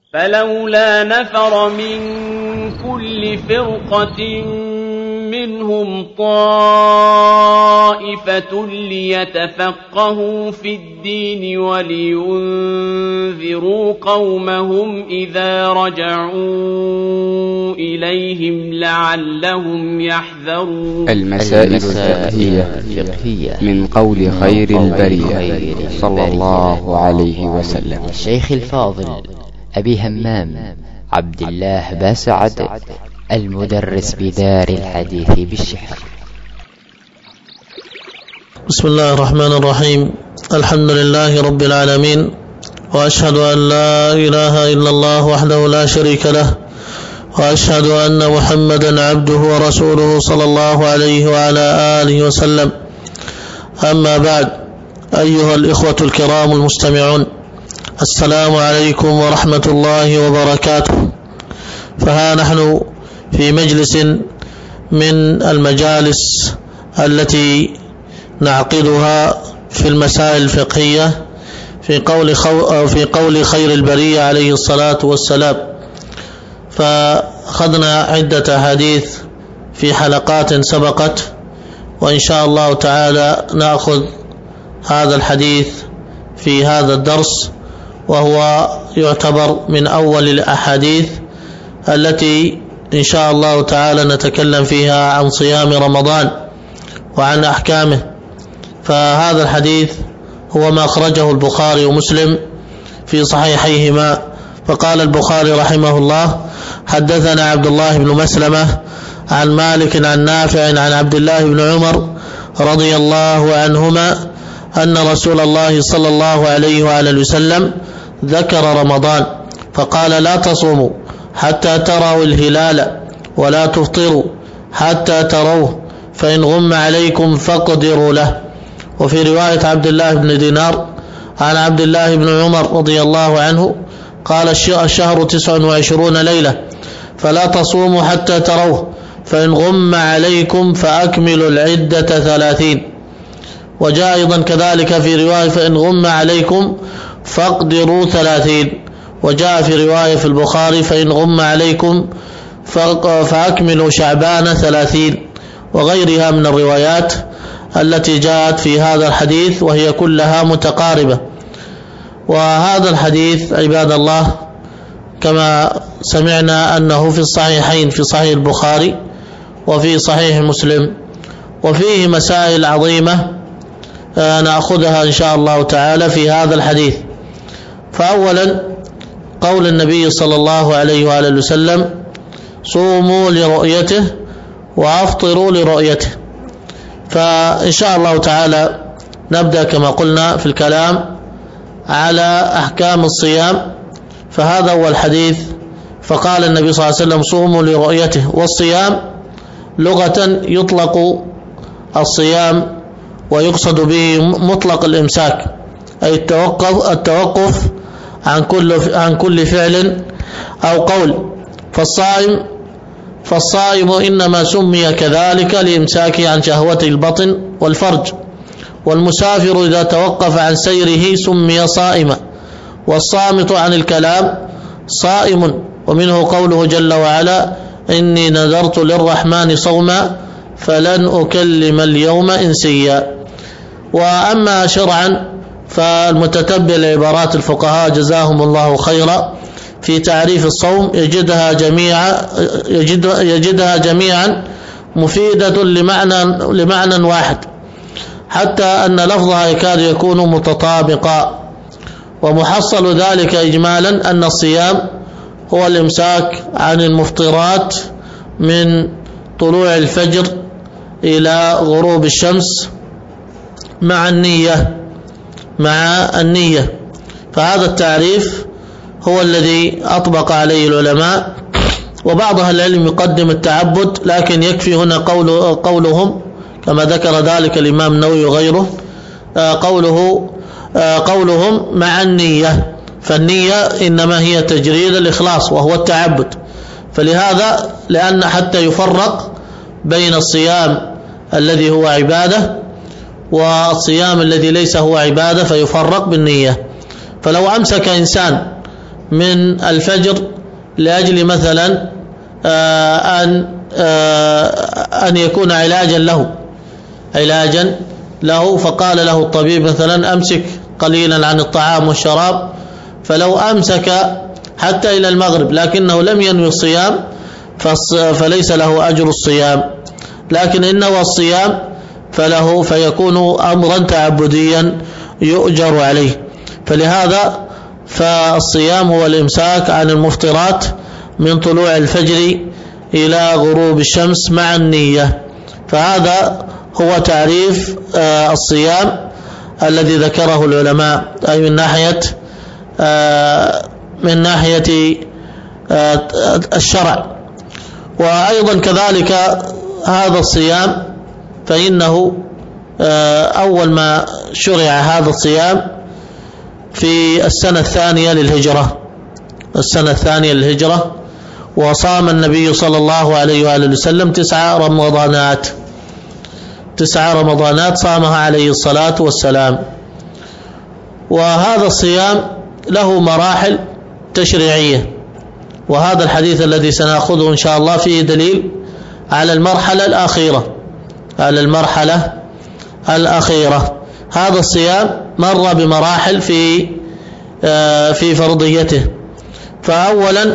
فلولا نفر من كل فرقة منهم طائفة ليتفقهوا في الدين ولينذروا قومهم إذا رجعوا إليهم لعلهم يحذرون. المسائل الفقهية من قول خير البرية صلى الله عليه وسلم. الشيخ الفاضل أبي همام عبد الله باسعد المدرس بدار الحديث بالشحن. بسم الله الرحمن الرحيم. الحمد لله رب العالمين، وأشهد أن لا إله إلا الله وحده لا شريك له، وأشهد أن محمدا عبده ورسوله صلى الله عليه وعلى آله وسلم. أما بعد، أيها الإخوة الكرام المستمعون، السلام عليكم ورحمة الله وبركاته. فها نحن في مجلس من المجالس التي نعقدها في المسائل الفقهية في قول خير البرية عليه الصلاة والسلام. فأخذنا عدة حديث في حلقات سبقت، وإن شاء الله تعالى نأخذ هذا الحديث في هذا الدرس، وهو يعتبر من أول الأحاديث التي إن شاء الله تعالى نتكلم فيها عن صيام رمضان وعن أحكامه. فهذا الحديث هو ما أخرجه البخاري ومسلم في صحيحيهما. فقال البخاري رحمه الله: حدثنا عبد الله بن مسلمة عن مالك عن نافع عن عبد الله بن عمر رضي الله عنهما أن رسول الله صلى الله عليه وآله وسلم ذكر رمضان فقال: لا تصوموا حتى تروا الهلال ولا تفطروا حتى تروه، فإن غم عليكم فاقدروا له. وفي رواية عبد الله بن دينار عن عبد الله بن عمر رضي الله عنه قال: الشهر 29 ليلة، فلا تصوموا حتى تروه، فإن غم عليكم فأكملوا العدة 30. وجاء أيضا كذلك في رواية: فإن غم عليكم فاقدروا 30. وجاء في رواية في البخاري: فإن غم عليكم فأكملوا شعبان 30، وغيرها من الروايات التي جاءت في هذا الحديث، وهي كلها متقاربة. وهذا الحديث عباد الله كما سمعنا أنه في الصحيحين، في صحيح البخاري وفي صحيح مسلم، وفيه مسائل عظيمة نأخذها إن شاء الله تعالى في هذا الحديث. فأولا قول النبي صلى الله عليه وآله وسلم: صوموا لرؤيته وأفطروا لرؤيته. فإن شاء الله تعالى نبدأ كما قلنا في الكلام على أحكام الصيام. فهذا هو الحديث. فقال النبي صلى الله عليه وسلم: صوموا لرؤيته. والصيام لغة يطلق الصيام ويقصد به مطلق الإمساك، أي التوقف عن كل فعل أو قول. فالصائم إنما سمي كذلك لإمساكه عن شهوة البطن والفرج. والمسافر إذا توقف عن سيره سمي صائما. والصامت عن الكلام صائم. ومنه قوله جل وعلا: إني نذرت للرحمن صوما فلن أكلم اليوم إنسيا. وأما شرعا فالمتتبع لعبارات الفقهاء جزاهم الله خيرا في تعريف الصوم يجدها جميعا مفيدة لمعنى واحد، حتى أن لفظها يكاد يكون متطابقا. ومحصل ذلك إجمالا أن الصيام هو الإمساك عن المفطرات من طلوع الفجر إلى غروب الشمس مع النية. فهذا التعريف هو الذي أطبق عليه العلماء. وبعض أهل العلم يقدم التعبد، لكن يكفي هنا قولهم كما ذكر ذلك الإمام النووي وغيره قولهم مع النية. فالنية إنما هي تجريد الإخلاص وهو التعبد. فلهذا لأن حتى يفرق بين الصيام الذي هو عبادة والصيام الذي ليس هو عبادة، فيفرق بالنية. فلو أمسك إنسان من الفجر لأجل مثلا أن يكون علاجا له، فقال له الطبيب مثلا أمسك قليلا عن الطعام والشراب، فلو أمسك حتى إلى المغرب لكنه لم ينوي الصيام فليس له أجر الصيام، لكن إن نوى الصيام فيكون أمرا تعبديا يؤجر عليه. فلهذا فالصيام هو الإمساك عن المفطرات من طلوع الفجر إلى غروب الشمس مع النية. فهذا هو تعريف الصيام الذي ذكره العلماء، أي من ناحية الشرع. وأيضا كذلك هذا الصيام فإنه أول ما شرع هذا الصيام في السنة الثانية للهجرة، وصام النبي صلى الله عليه وآله وسلم 9 رمضانات صامها عليه الصلاة والسلام. وهذا الصيام له مراحل تشريعية، وهذا الحديث الذي سنأخذه إن شاء الله فيه دليل على المرحلة الأخيرة. هذا الصيام مر بمراحل في فرضيته. فأولا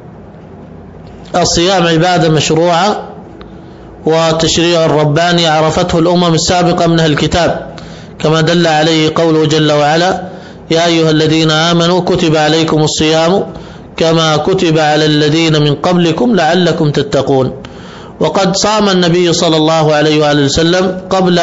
الصيام عبادة مشروعة وتشريع رباني عرفته الأمم السابقة من أهل الكتاب، كما دل عليه قوله جل وعلا: يا أيها الذين آمنوا كتب عليكم الصيام كما كتب على الذين من قبلكم لعلكم تتقون. وقد صام النبي صلى الله عليه وآله وسلم قبل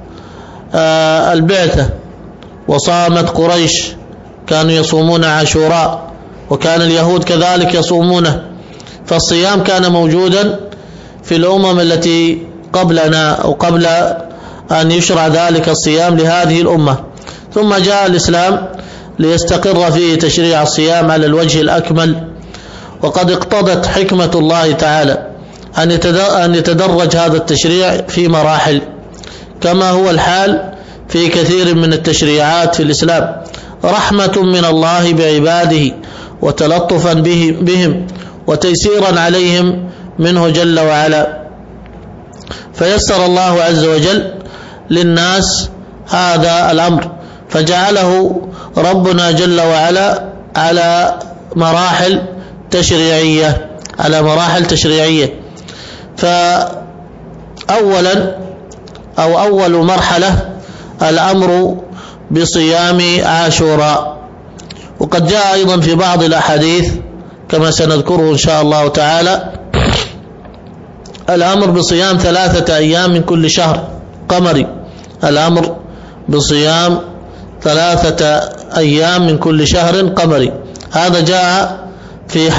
البعثة، وصامت قريش كانوا يصومون عاشوراء، وكان اليهود كذلك يصومونه. فالصيام كان موجودا في الأمم التي قبلنا أو قبل أن يشرع ذلك الصيام لهذه الأمة. ثم جاء الإسلام ليستقر فيه تشريع الصيام على الوجه الأكمل، وقد اقتضت حكمة الله تعالى أن يتدرج هذا التشريع في مراحل، كما هو الحال في كثير من التشريعات في الإسلام، رحمة من الله بعباده وتلطفا بهم وتيسيرا عليهم منه جل وعلا. فيسر الله عز وجل للناس هذا الأمر، فجعله ربنا جل وعلا على مراحل تشريعية. فأولا أو أول مرحلة الأمر بصيام عاشوراء. وقد جاء أيضا في بعض الأحاديث كما سنذكره إن شاء الله تعالى الأمر بصيام 3 أيام من كل شهر قمري، الأمر بصيام 3 أيام من كل شهر قمري. هذا جاء في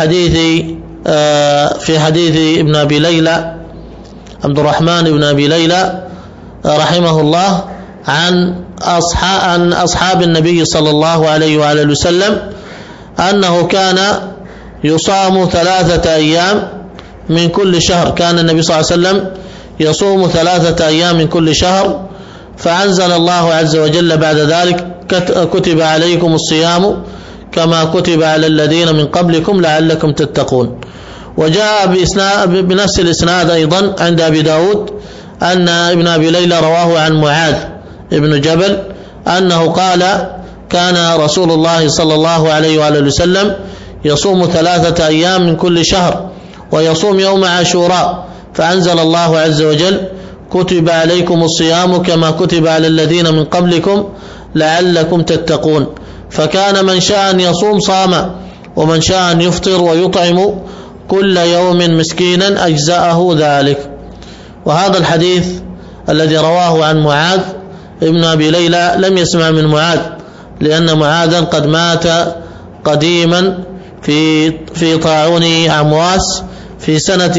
حديث ابن أبي ليلى، عبد الرحمن بن أبي ليلى رحمه الله، عن أصحاب النبي صلى الله عليه وآله وسلم أنه كان يصام 3 أيام من كل شهر. كان النبي صلى الله عليه وسلم يصوم 3 أيام من كل شهر، فأنزل الله عز وجل بعد ذلك: كتب عليكم الصيام كما كتب على الذين من قبلكم لعلكم تتقون. وجاء بنفس الإسناد أيضا عند أبي داود أن ابن أبي ليلى رواه عن معاذ ابن جبل أنه قال: كان رسول الله صلى الله عليه وآله وسلم يصوم 3 أيام من كل شهر ويصوم يوم عاشوراء، فأنزل الله عز وجل: كتب عليكم الصيام كما كتب على الذين من قبلكم لعلكم تتقون. فكان من شاء أن يصوم صام، ومن شاء أن يفطر ويطعم كل يوم مسكينا أجزأه ذلك. وهذا الحديث الذي رواه عن معاذ ابن أبي ليلى لم يسمع من معاذ، لأن معاذا قد مات قديما في طاعون عمواس في سنة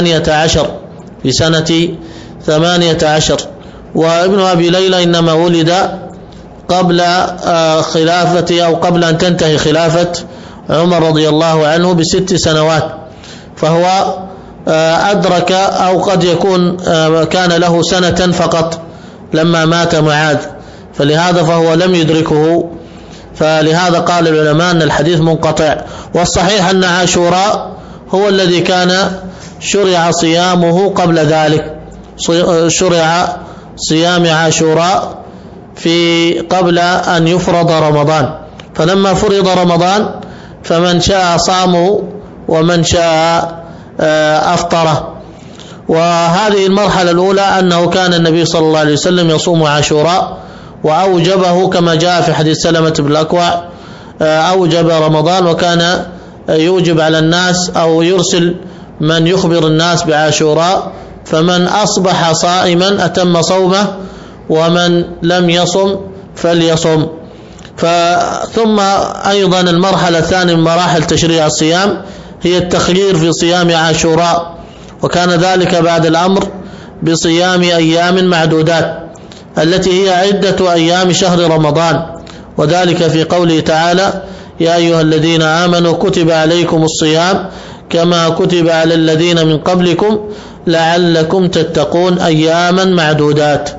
18. وابن أبي ليلى إنما ولد قبل خلافة أو قبل أن تنتهي خلافة عمر رضي الله عنه ب6 سنوات، فهو أدرك أو قد يكون كان له سنة فقط لما مات معاذ، فلهذا فهو لم يدركه فلهذا قال العلماء أن الحديث منقطع. والصحيح أن عاشوراء هو الذي كان شرع صيامه قبل ذلك، شرع صيام عاشوراء قبل أن يفرض رمضان، فلما فرض رمضان فمن شاء صامه ومن شاء أفطره. وهذه المرحلة الأولى أنه كان النبي صلى الله عليه وسلم يصوم عاشوراء وأوجبه كما جاء في حديث سلمة بن الأكوع، أوجب رمضان وكان يوجب على الناس أو يرسل من يخبر الناس بعاشوراء، فمن أصبح صائما أتم صومه ومن لم يصم فليصم. ثم أيضا المرحلة الثانية من مراحل تشريع الصيام هي التخيير في صيام عاشوراء، وكان ذلك بعد الأمر بصيام أيام معدودات التي هي عدة أيام شهر رمضان، وذلك في قوله تعالى: يا أيها الذين آمنوا كتب عليكم الصيام كما كتب على الذين من قبلكم لعلكم تتقون أياما معدودات.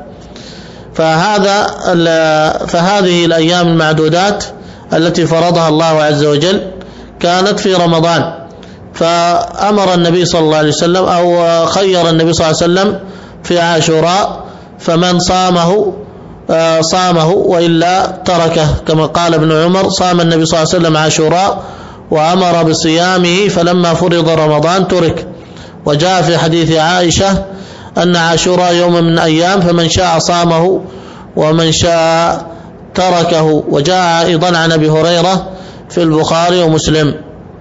فهذه الأيام المعدودات التي فرضها الله عز وجل كانت في رمضان، فأمر النبي صلى الله عليه وسلم أو خير النبي صلى الله عليه وسلم في عاشوراء، فمن صامه وإلا تركه، كما قال ابن عمر: صام النبي صلى الله عليه وسلم عاشوراء وأمر بصيامه فلما فرض رمضان ترك. وجاء في حديث عائشة أن عاشوراء يوم من أيام فمن شاء صامه ومن شاء تركه. وجاء أيضا عن أبي هريرة في البخاري ومسلم.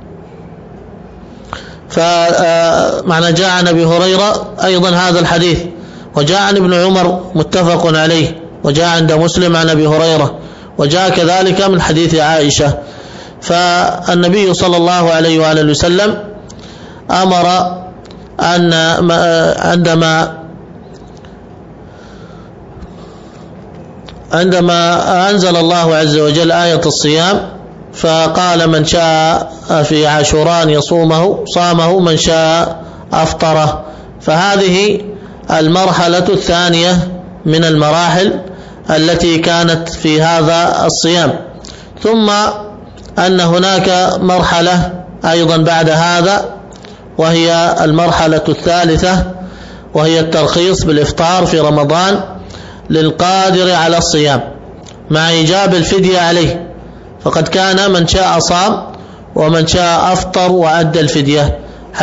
فمعنى جاء عن أبي هريرة أيضا هذا الحديث، وجاء عن ابن عمر متفق عليه، وجاء عند مسلم عن أبي هريرة، وجاء كذلك من حديث عائشة. فالنبي صلى الله عليه وآله وسلم أمر أن عندما أنزل الله عز وجل آية الصيام فقال: من شاء في عاشوراء يصومه صامه، من شاء أفطره. فهذه المرحلة الثانية من المراحل التي كانت في هذا الصيام. ثم أن هناك مرحلة أيضا بعد هذا، وهي المرحلة الثالثة، وهي الترخيص بالإفطار في رمضان للقادر على الصيام مع إيجاب الفدية عليه. فقد كان من شاء صام ومن شاء أفطر وأدى الفدية،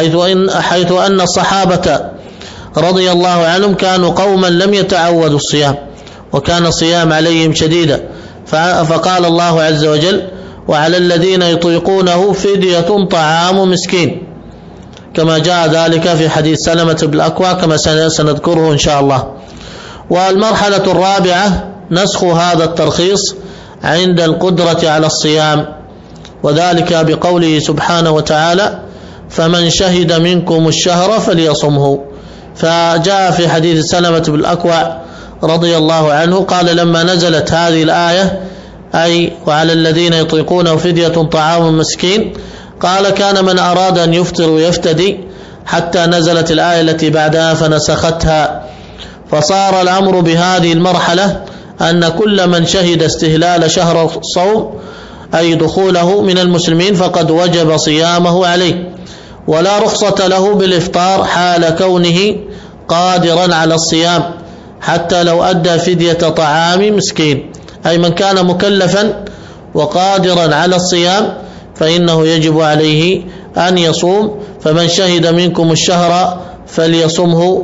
حيث أن الصحابة رضي الله عنهم كانوا قوما لم يتعودوا الصيام، وكان الصيام عليهم شديدا، فقال الله عز وجل: وعلى الذين يطيقونه فدية طعام مسكين، كما جاء ذلك في حديث سلمة بن الأكوع كما سنذكره إن شاء الله. والمرحلة الرابعة نسخ هذا الترخيص عند القدرة على الصيام، وذلك بقوله سبحانه وتعالى: فمن شهد منكم الشهر فليصمه. فجاء في حديث سلمة بن الأكوع رضي الله عنه قال: لما نزلت هذه الآية أي وعلى الذين يطيقونه فدية طعام مسكين، قال: كان من أراد أن يفطر ويفتدي حتى نزلت الآية التي بعدها فنسختها. فصار الأمر بهذه المرحلة أن كل من شهد استهلال شهر الصوم أي دخوله من المسلمين فقد وجب صيامه عليه، ولا رخصة له بالإفطار حال كونه قادرا على الصيام حتى لو أدى فدية طعام مسكين. أي من كان مكلفا وقادرا على الصيام فإنه يجب عليه أن يصوم. فمن شهد منكم الشهر فليصمه،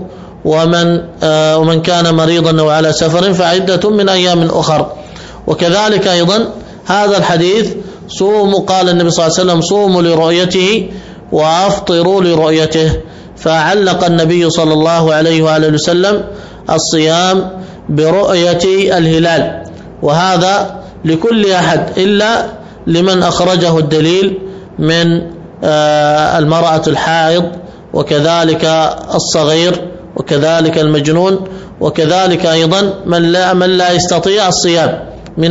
ومن كان مريضا أو على سفر فعدة من أيام أخر. وكذلك أيضا هذا الحديث قال النبي صلى الله عليه وسلم: صوموا لرؤيته وأفطروا لرؤيته. فعلق النبي صلى الله عليه وآله وسلم الصيام برؤية الهلال، وهذا لكل أحد إلا لمن أخرجه الدليل من المرأة الحائض، وكذلك الصغير، وكذلك المجنون، وكذلك أيضا من لا يستطيع الصيام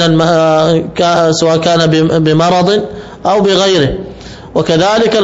سواء كان بمرض أو بغيره، وكذلك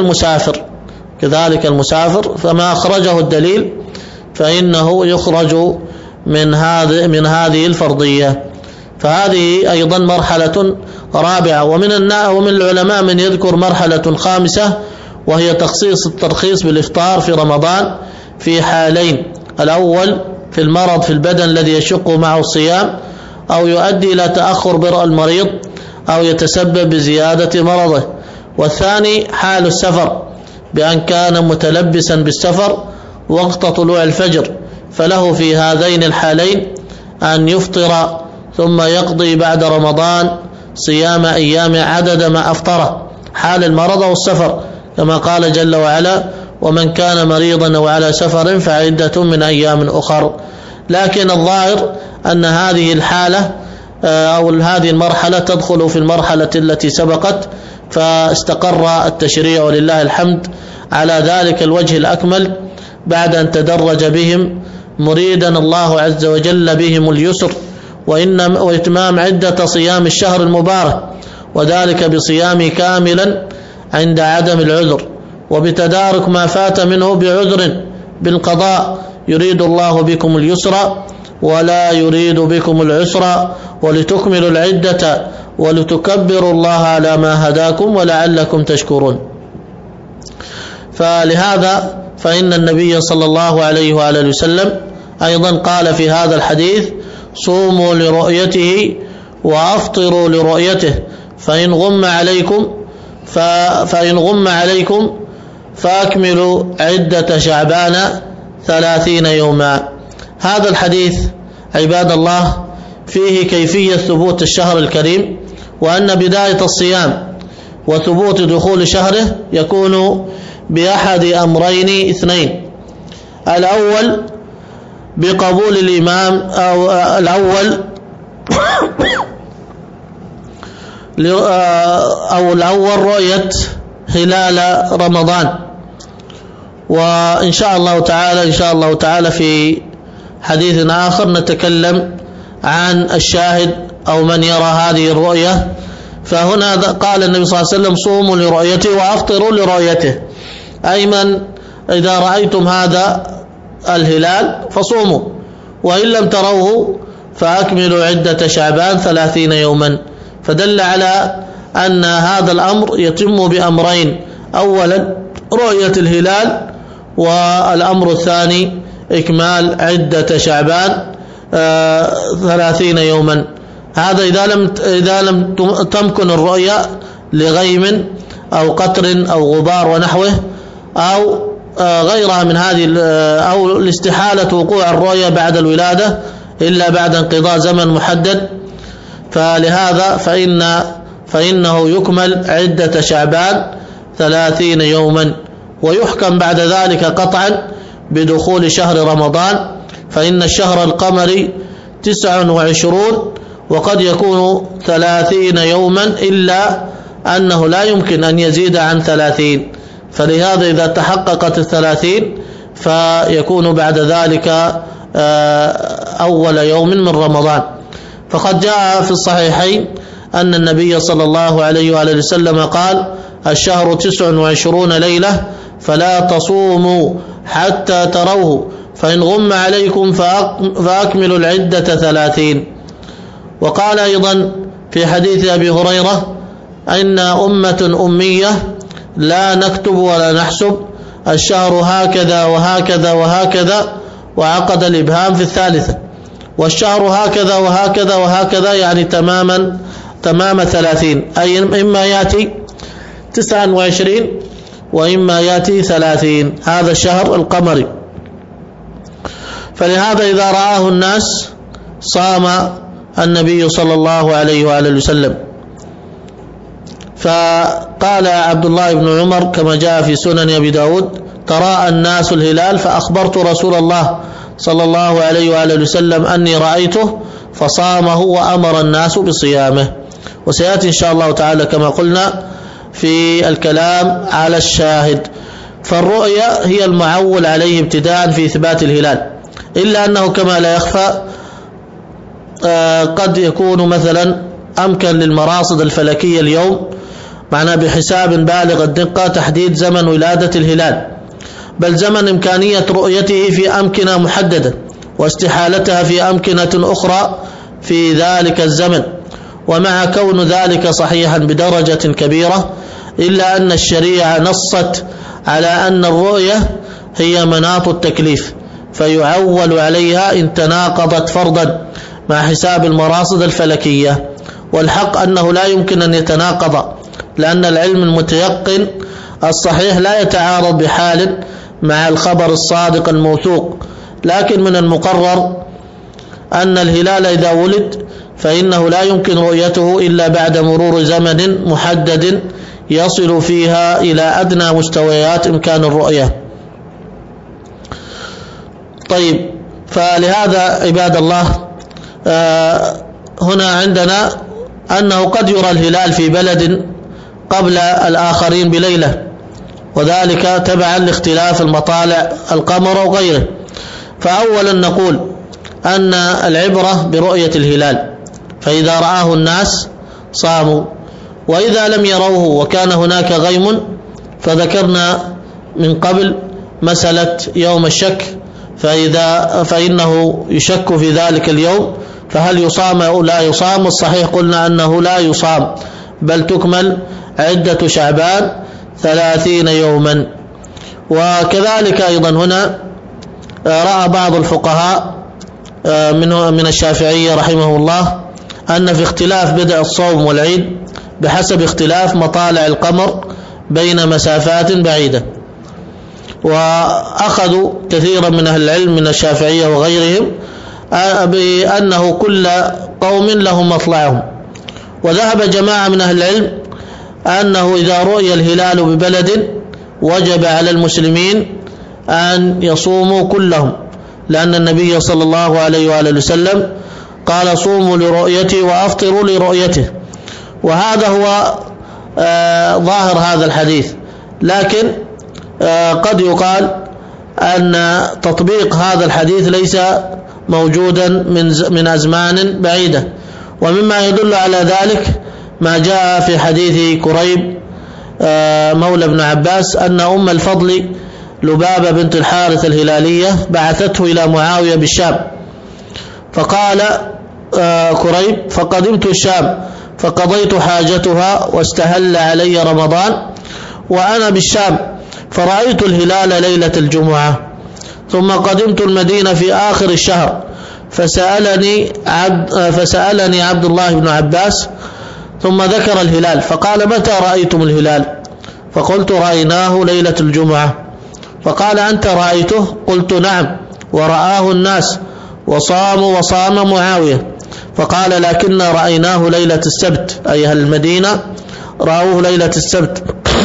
المسافر فما أخرجه الدليل فإنه يخرج من هذه الفرضية. فهذه أيضا مرحلة رابعة. ومن العلماء من يذكر مرحلة خامسة، وهي تخصيص الترخيص بالإفطار في رمضان في حالين: الأول في المرض في البدن الذي يشق معه الصيام أو يؤدي إلى تأخر برء المريض أو يتسبب بزيادة مرضه، والثاني حال السفر بأن كان متلبسا بالسفر وقت طلوع الفجر، فله في هذين الحالين أن يفطر ثم يقضي بعد رمضان صيام أيام عدد ما أفطره، حال المرض والسفر، كما قال جل وعلا: ومن كان مريضا أو على سفر فعدة من أيام أخر. لكن الظاهر أن هذه الحالة أو هذه المرحلة تدخل في المرحلة التي سبقت، فاستقر التشريع ولله الحمد على ذلك الوجه الأكمل بعد أن تدرج بهم، مريدا الله عز وجل بهم اليسر وإتمام عدة صيام الشهر المبارك، وذلك بصيام كاملا عند عدم العذر، وبتدارك ما فات منه بعذر بالقضاء. يريد الله بكم اليسر ولا يريد بكم العسر ولتكملوا العدة ولتكبروا الله على ما هداكم ولعلكم تشكرون. فلهذا فإن النبي صلى الله عليه وآله وسلم أيضا قال في هذا الحديث: صوموا لرؤيته وأفطروا لرؤيته، فإن غم عليكم فأكملوا عدة شعبان 30 يوما. هذا الحديث عباد الله فيه كيفية ثبوت الشهر الكريم، وأن بداية الصيام وثبوت دخول شهره يكون بأحد أمرين اثنين: الأول بقبول الإمام أو الأول رؤية هلال رمضان. وإن شاء الله تعالى في حديث آخر نتكلم عن الشاهد أو من يرى هذه الرؤية. فهنا قال النبي صلى الله عليه وسلم: صوموا لرؤيته وأفطروا لرؤيته، أي من إذا رأيتم هذا الهلال فصوموا، وإن لم تروه فأكملوا عدة شعبان 30 يوما. فدل على أن هذا الأمر يتم بأمرين: أولا رؤية الهلال، والأمر الثاني إكمال عدة شعبان 30 يوما. هذا إذا لم تمكن الرؤية لغيم أو قطر أو غبار ونحوه أو غيرها من هذه، أو لاستحالة وقوع الرؤية بعد الولادة إلا بعد انقضاء زمن محدد، فلهذا فإنه يكمل عدة شعبان 30 يوما، ويحكم بعد ذلك قطعا بدخول شهر رمضان، فإن الشهر القمري 29 وقد يكون 30 يوما، إلا أنه لا يمكن أن يزيد عن 30، فلهذا إذا تحققت 30 فيكون بعد ذلك أول يوم من رمضان. فقد جاء في الصحيحين أن النبي صلى الله عليه وآله وسلم قال: الشهر 29 ليلة فلا تصوموا حتى تروه، فإن غم عليكم فأكملوا العدة 30. وقال أيضا في حديث أبي هريرة: إن أمة أمية لا نكتب ولا نحسب، الشهر هكذا وهكذا وهكذا، وعقد الإبهام في الثالثة، والشهر هكذا وهكذا وهكذا، يعني تمام 30، أي إما يأتي 29 وإما يأتي 30. هذا الشهر القمري. فلهذا إذا رآه الناس صام النبي صلى الله عليه وآله وسلم. فقال عبد الله بن عمر كما جاء في سنن أبي داود: تراءى الناس الهلال فأخبرت رسول الله صلى الله عليه وآله وسلم أني رأيته فصامه وأمر الناس بصيامه. وسيأتي إن شاء الله تعالى كما قلنا في الكلام على الشاهد. فالرؤية هي المعول عليه ابتداء في إثبات الهلال، إلا أنه كما لا يخفى قد يكون مثلا أمكن للمراصد الفلكية اليوم معنا بحساب بالغ الدقة تحديد زمن ولادة الهلال، بل زمن إمكانية رؤيته في أمكنة محددة واستحالتها في أمكنة أخرى في ذلك الزمن، ومع كون ذلك صحيحا بدرجة كبيرة إلا أن الشريعة نصت على أن الرؤية هي مناط التكليف، فيعول عليها إن تناقضت فرضا مع حساب المراصد الفلكية. والحق أنه لا يمكن أن يتناقض، لأن العلم المتيقن الصحيح لا يتعارض بحال مع الخبر الصادق الموثوق. لكن من المقرر أن الهلال إذا ولد فإنه لا يمكن رؤيته إلا بعد مرور زمن محدد يصل فيها إلى أدنى مستويات إمكان الرؤية. طيب، فلهذا عباد الله هنا عندنا أنه قد يرى الهلال في بلد قبل الآخرين بليلة، وذلك تبعا لاختلاف المطالع القمر وغيره. فأولا نقول أن العبرة برؤية الهلال، فإذا رآه الناس صاموا، وإذا لم يروه وكان هناك غيم فذكرنا من قبل مسألة يوم الشك، فإنه يشك في ذلك اليوم فهل يصام أو لا يصام. الصحيح قلنا أنه لا يصام، بل تكمل عدة شعبان 30 يوما. وكذلك أيضا هنا رأى بعض الفقهاء من الشافعية رحمه الله أن في اختلاف بدء الصوم والعيد بحسب اختلاف مطالع القمر بين مسافات بعيدة، وأخذوا كثيرا من أهل العلم من الشافعية وغيرهم بأنه كل قوم لهم مطلعهم. وذهب جماعة من أهل العلم أنه إذا رؤي الهلال ببلد وجب على المسلمين أن يصوموا كلهم، لأن النبي صلى الله عليه وآله وسلم قال صوموا لرؤيته وأفطروا لرؤيته، وهذا هو ظاهر هذا الحديث. لكن قد يقال أن تطبيق هذا الحديث ليس موجودا من أزمان بعيدة، ومما يدل على ذلك ما جاء في حديث كريب مولى ابن عباس أن أم الفضل لبابة بنت الحارث الهلالية بعثته إلى معاوية بالشام، فقال كريب فقدمت الشام فقضيت حاجتها واستهل علي رمضان وأنا بالشام فرأيت الهلال ليلة الجمعة، ثم قدمت المدينة في آخر الشهر فسألني عبد الله بن عباس ثم ذكر الهلال فقال متى رأيتم الهلال؟ فقلت رأيناه ليلة الجمعة. فقال أنت رأيته؟ قلت نعم، ورآه الناس وصاموا وصام معاوية. فقال لكن رأيناه ليلة السبت، أي أهل المدينة رأوه ليلة السبت.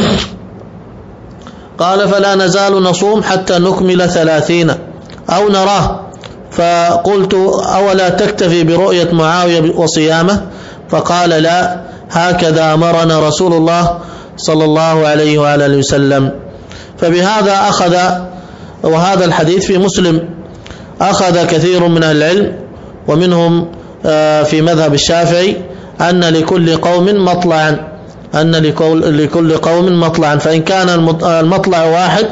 قال فلا نزال نصوم حتى نكمل 30 أو نراه. فقلت أولا تكتفي برؤية معاوية وصيامه؟ فقال لا، هكذا أمرنا رسول الله صلى الله عليه وآله وسلم. فبهذا أخذ، وهذا الحديث في مسلم، أخذ كثير من أهل العلم ومنهم في مذهب الشافعي أن لكل قوم مطلعا، أن لكل قوم مطلعا، فإن كان المطلع واحد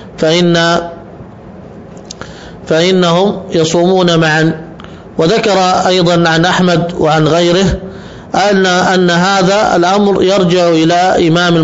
فإنهم يصومون معا. وذكر أيضا عن أحمد وعن غيره أن هذا الأمر يرجع إلى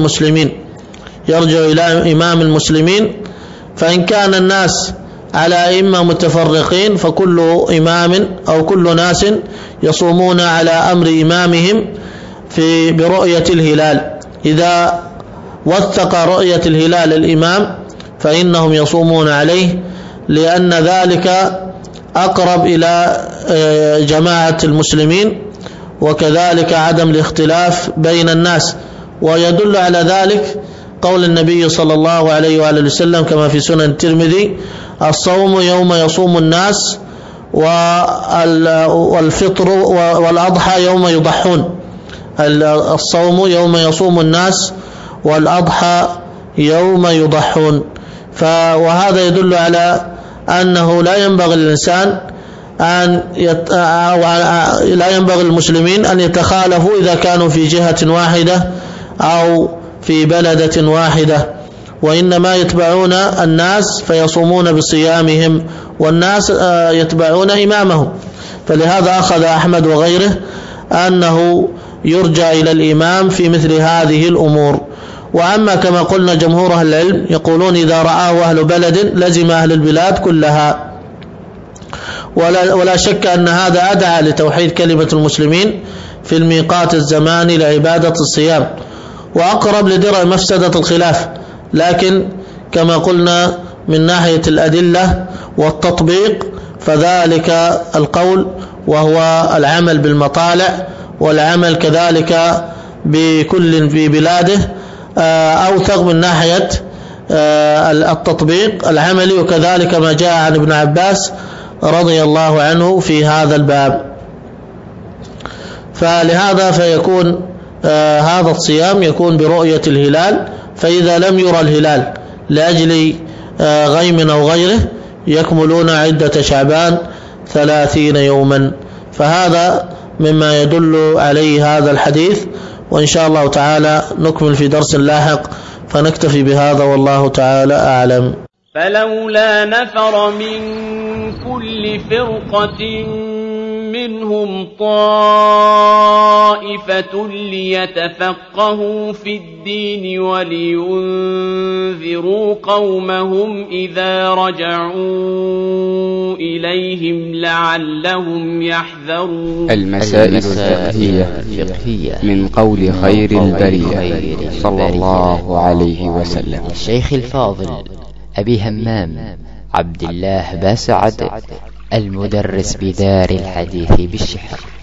إمام المسلمين، فإن كان الناس على أئمة متفرقين فكل إمام أو كل ناس يصومون على أمر إمامهم برؤية الهلال. إذا وثق رؤية الهلال الإمام فإنهم يصومون عليه، لأن ذلك أقرب إلى جماعة المسلمين، وكذلك عدم الاختلاف بين الناس. ويدل على ذلك قول النبي صلى الله عليه وآله وسلم كما في سنن الترمذي: الصوم يوم يصوم الناس، والفطر والأضحى يوم يضحون. الصوم يوم يصوم الناس، والأضحى يوم يضحون. وهذا يدل على أنه لا ينبغي للإنسان لا ينبغي للمسلمين أن يتخالفوا إذا كانوا في جهة واحدة أو في بلدة واحدة، وإنما يتبعون الناس فيصومون بصيامهم، والناس يتبعون إمامهم. فلهذا أخذ أحمد وغيره أنه يرجع إلى الإمام في مثل هذه الأمور. وأما كما قلنا جمهور أهل العلم يقولون إذا رآه أهل بلد لزم أهل البلاد كلها، ولا شك أن هذا أدعى لتوحيد كلمة المسلمين في الميقات الزماني لعبادة الصيام، وأقرب لدرء مفسدة الخلاف. لكن كما قلنا من ناحية الأدلة والتطبيق فذلك القول وهو العمل بالمطالع والعمل كذلك بكل في بلاده أوثق من ناحية التطبيق العملي، وكذلك ما جاء عن ابن عباس رضي الله عنه في هذا الباب. فلهذا فيكون هذا الصيام يكون برؤية الهلال، فإذا لم يرى الهلال لأجل غيم أو غيره يكملون عدة شعبان 30 يوما. فهذا مما يدل عليه هذا الحديث، وإن شاء الله تعالى نكمل في درس لاحق، فنكتفي بهذا والله تعالى أعلم. فلولا نفر من كل فرقة منهم طائفة ليتفقهوا في الدين ولينذروا قومهم إذا رجعوا إليهم لعلهم يحذرون. المسائل الفقهية من قول خير البرية صلى الله عليه وسلم. الشيخ الفاضل أبي همام عبد الله باسعد، المدرس بدار الحديث بالشحر.